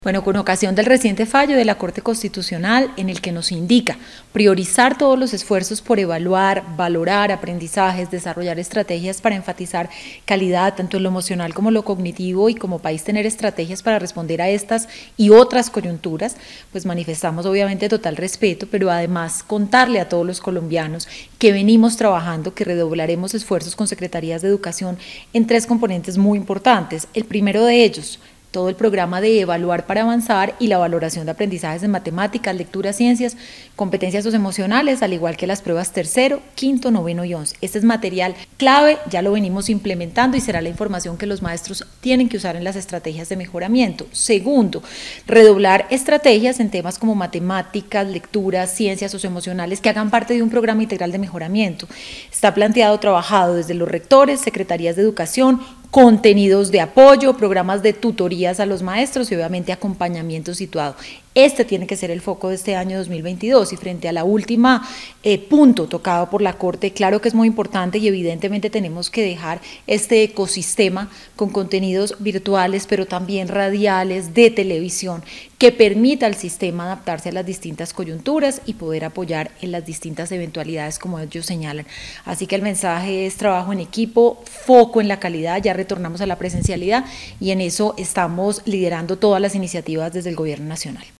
Bueno, con ocasión del reciente fallo de la Corte Constitucional en el que nos indica priorizar todos los esfuerzos por evaluar, valorar aprendizajes, desarrollar estrategias para enfatizar calidad tanto en lo emocional como en lo cognitivo y como país tener estrategias para responder a estas y otras coyunturas, pues manifestamos obviamente total respeto, pero además contarle a todos los colombianos que venimos trabajando, que redoblaremos esfuerzos con secretarías de educación en tres componentes muy importantes. El primero de ellos, todo el programa de Evaluar para Avanzar y la valoración de aprendizajes en matemáticas, lectura, ciencias, competencias socioemocionales, al igual que las pruebas tercero, quinto, noveno y 11. Este es material clave, ya lo venimos implementando y será la información que los maestros tienen que usar en las estrategias de mejoramiento. Segundo, redoblar estrategias en temas como matemáticas, lectura, ciencias socioemocionales que hagan parte de un programa integral de mejoramiento. Está planteado, trabajado desde los rectores, secretarías de educación, contenidos de apoyo, programas de tutorías a los maestros y obviamente acompañamiento situado. Este tiene que ser el foco de este año 2022 y frente a la última punto tocado por la Corte, claro que es muy importante y evidentemente tenemos que dejar este ecosistema con contenidos virtuales pero también radiales de televisión que permita al sistema adaptarse a las distintas coyunturas y poder apoyar en las distintas eventualidades como ellos señalan. Así que el mensaje es trabajo en equipo, foco en la calidad, ya retornamos a la presencialidad y en eso estamos liderando todas las iniciativas desde el Gobierno Nacional.